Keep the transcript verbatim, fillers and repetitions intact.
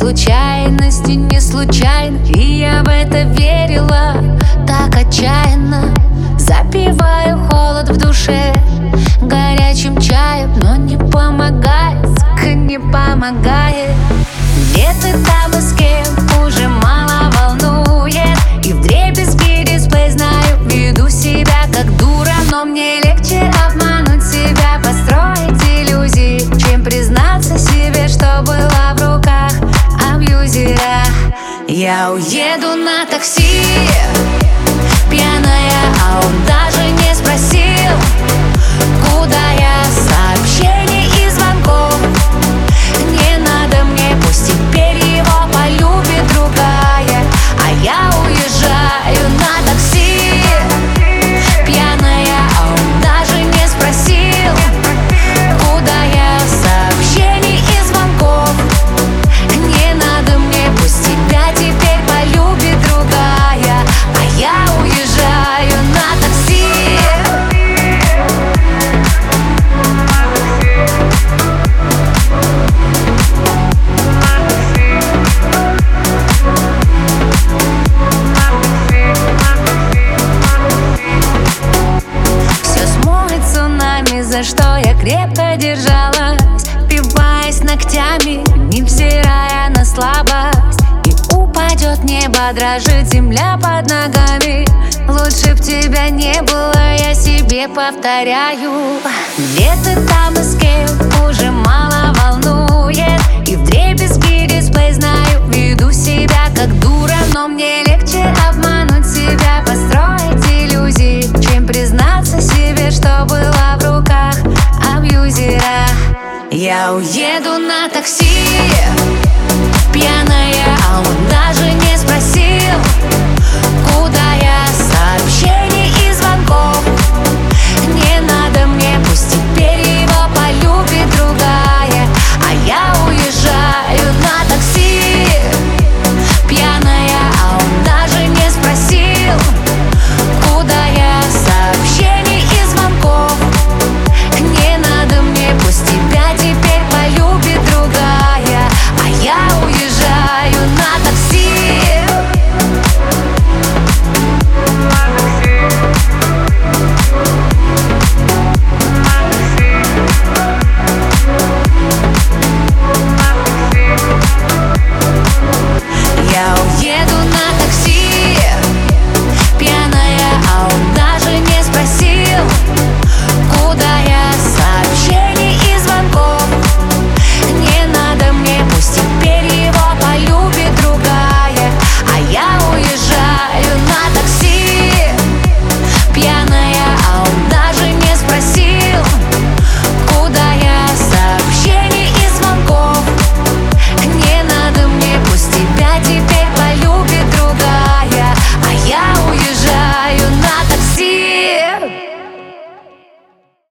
случайности не случайно, и я в это верила так отчаянно. Запиваю холод в душе горячим чаем, но не помогает, сука, не помогает. Где ты там и с кем, уже мало волнует, и вдребезги дисплей знаю, веду себя как дура. Но мне легче обмануть себя, построить иллюзии, чем признаться себе, что была в руках абьюзера. Я уеду на такси, пьяная, а он даже не спросил, куда я. Сообщений и звонков не надо мне, пусть теперь его полюбит другая. А я уезжаю на такси, пьяная, а он даже не спросил, куда я. Сообщений и звонков не надо мне, пусть тебя теперь полюбит другая. А я уезжаю на такси. Все смоет цунами, за что я крепко держалась, впиваясь ногтями, невзирая на слабость. И упадет небо, дрожит земля под ногами. Лучше б тебя не было, я себе повторяю. Где ты там и с кем, уже мало волнует, и вдребезги дисплей знаю, веду себя как дура. Но мне легче обмануть себя, построить иллюзии, чем признаться себе, что была в руках абьюзера. Я уеду на такси, пьяная, а он даже не спросил,